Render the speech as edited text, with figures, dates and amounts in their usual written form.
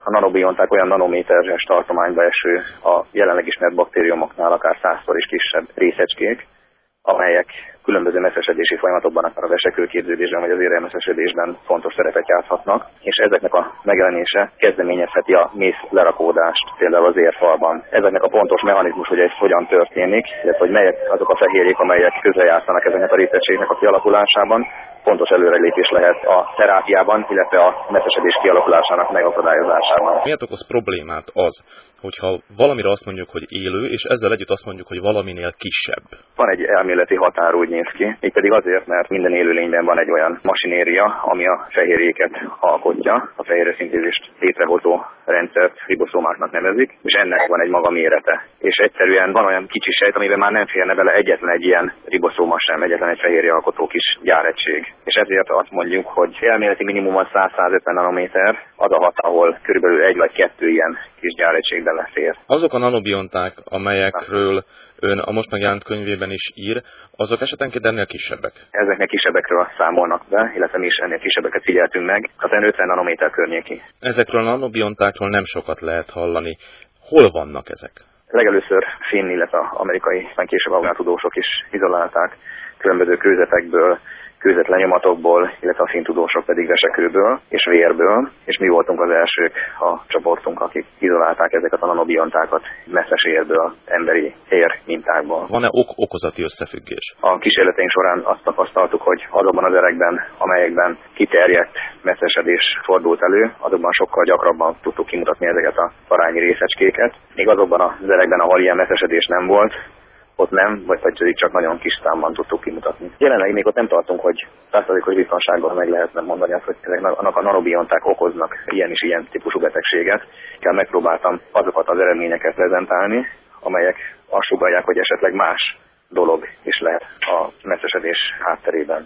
A nanobionták olyan nanométeres tartományba eső, a jelenleg ismert baktériumoknál akár 100-szor is kisebb részecskék, amelyek különböző messzesedési folyamatokban, akár a vesekőképződésben vagy az érrelmesszesedésben fontos szerepet játszhatnak, és ezeknek a megjelenése kezdeményezheti a mész lerakódást, például az érfalban. Ezeknek a pontos mechanizmus, hogy ez hogyan történik, illetve hogy melyek azok a fehérjék, amelyek közrejátszanak ezeknek a részecskéknek a kialakulásában, fontos előrelépés lehet a terápiában, illetve a messzesedés kialakulásának megakadályozásában. Miért okoz problémát az, hogyha valamire azt mondjuk, hogy élő, és ezzel együtt azt mondjuk, hogy valaminél kisebb? Van egy elméleti határ, úgy néz ki, mégpedig azért, mert minden élőlényben van egy olyan masinéria, ami a fehérjéket alkotja, a fehérjeszintézist létrehozó rendszert riboszómáknak nevezik, és ennek van egy maga mérete. És egyszerűen van olyan kicsi sejt, amiben már nem férne bele egyetlen egy ilyen riboszóma sem, egyetlen egy fehérjealkotó kis gyáregység. És ezért azt mondjuk, hogy elméleti minimum 100-150 nanométer az a határ, ahol körülbelül 1 vagy 2 ilyen kis gyáregység belefér. Azok a nanobionták, amelyekről ön a most megjelent könyvében is ír, azok esetenként ennél kisebbek? Ezeknek kisebbekről számolnak be, illetve mi is ennél kisebbeket figyeltünk meg, az 50 nanométer környéki. Ezekről a nanobiontákról nem sokat lehet hallani. Hol vannak ezek? Legelőször finn, illetve amerikai, aztán később afgán tudósok is izolálták különböző kőzetekből, kőzetlenyomatokból, illetve a finn tudósok pedig vesekőből és vérből, és mi voltunk az elsők a csoportunk, akik izolálták ezeket a nanobiontákat messzes érből, emberi ér mintákból. Van-e okozati összefüggés? A kísérleteink során azt tapasztaltuk, hogy azokban az erekben, amelyekben kiterjedt messzesedés fordult elő, azokban sokkal gyakrabban tudtuk kimutatni ezeket a parányi részecskéket, míg azokban az erekben, ahol ilyen messzesedés nem volt, ott nem, vagy pedig csak nagyon kis számban tudtuk kimutatni. Jelenleg még ott nem tartunk, hogy 100%-os biztonsággal meg lehetne mondani azt, hogy annak a nanobionták okoznak ilyen és ilyen típusú betegséget. Megpróbáltam azokat az eredményeket prezentálni, amelyek azt sugallják, hogy esetleg más dolog is lehet a messzesedés hátterében.